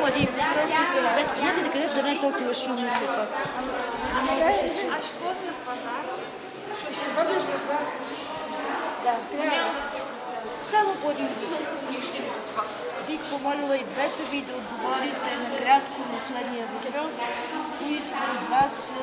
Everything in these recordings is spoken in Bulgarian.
един въпрос и някъде където да не е толкова шумно все пак. А школният пазар? Ще се върнеш в това? Да, трябва. Само по един въпрос. Бих помолила и двете ви да отговорите накратко на следния въпрос. Кои според вас са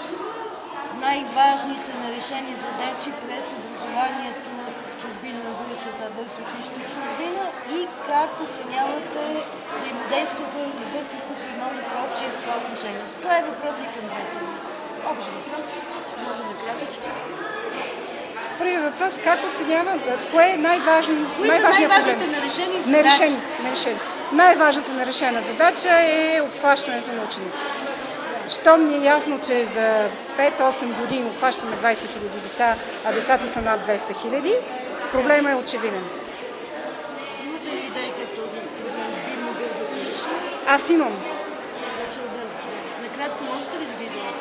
най-важните нарешени задачи пред образованието в чужбина на Българската българско училище в чужбина и как оценявате взаимодействието на българското национално прочие в това отношение? Това е въпрос и към двете. Общ въпрос, може да кратичко. Първият въпрос, как оценявам, кое е най-важният проблем? Нерешени. Най-важната нерешена задача е обхващането на учениците. Щом ми е ясно, че за 5-8 години обхващаме 20 000 деца, а децата са над 200 000, проблема е очевиден. Имате ли идеи как този проблем би могъл да се реши? Аз имам. Накратко можете ли да ви дадете?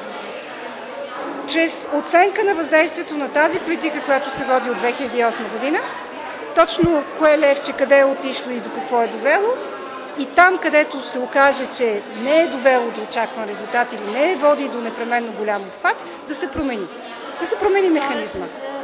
Чрез оценка на въздействието на тази политика, която се води от 2008 година, точно кое левче, къде е отишло и до какво е довело, и там, където се окаже, че не е довело до очакван резултат или не води до непременно голям обхват, да се промени. Да се промени механизма.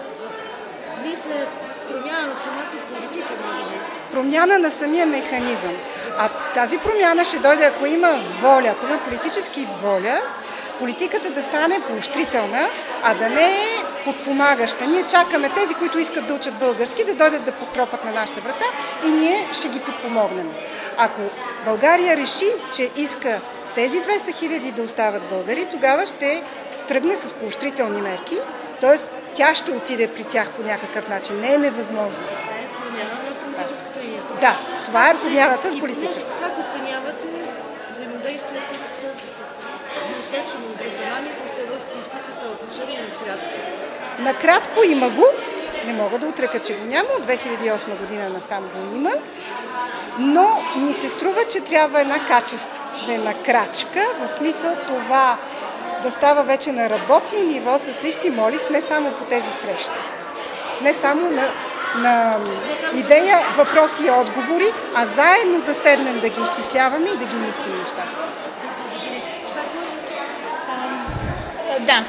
Мисля, промяна на самата политика, може би. Промяна на самия механизъм. А тази промяна ще дойде, ако има воля, ако има политически воля, политиката да стане поощрителна, а да не е подпомагаща. Ние чакаме тези, които искат да учат български, да дойдат да потропат на нашата врата и ние ще ги подпомогнем. Ако България реши, че иска тези 200 000 да остават българи, тогава ще тръгне с поощрителни мерки, т.е. тя ще отиде при тях по някакъв начин. Не е невъзможно. Това е промяна на политическата линия. Да, това е промяната в политиката. Как оценявате взаимодействието с Министерството на образованието и Българската институцията в отношение на кратко? Накратко има го. Не мога да отрека, че го няма. От 2008 година насам го има. Но ми се струва, че трябва една качествена крачка, в смисъл това да става вече на работно ниво с листи молив, не само по тези срещи. Не само на идея, въпроси и отговори, а заедно да седнем да ги изчисляваме и да ги мислим нещата. Да,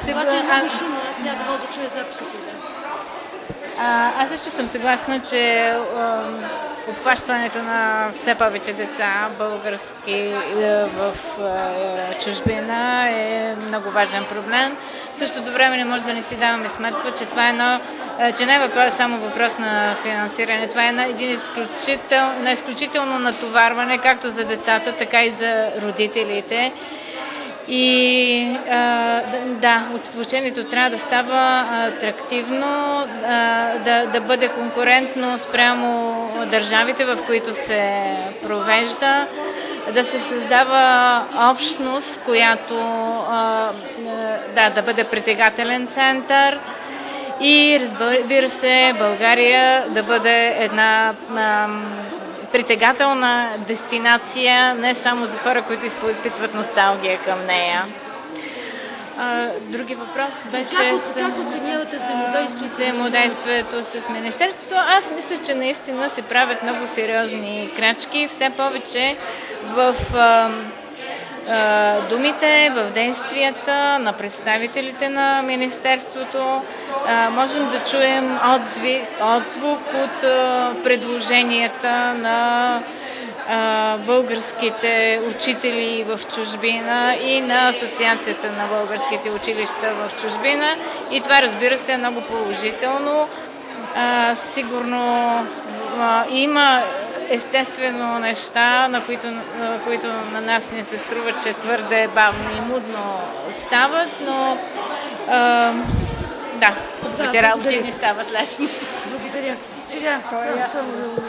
аз също съм съгласна, че обхващането на все повече деца български в чужбина е много важен проблем. В същото време не може да не си даваме сметка, че това е че не е само въпрос на финансиране. Това е изключително натоварване както за децата, така и за родителите. И обучението трябва да става атрактивно, да бъде конкурентно спрямо държавите, в които се провежда, да се създава общност, която да бъде притегателен център и, разбира се, България да бъде една притегателна дестинация не само за хора, които изпитват носталгия към нея. Други въпрос беше взаимодействието с Министерството. Аз мисля, че наистина се правят много сериозни крачки. Все повече в думите, в действията на представителите на Министерството можем да чуем отзвук от предложенията на българските учители в чужбина и на Асоциацията на българските училища в чужбина. И това, разбира се, е много положително. Сигурно има естествено неща, на които на нас не се струва, че твърде бавно и мудно стават, но хубавите работи не стават лесни. Благодаря. Сега,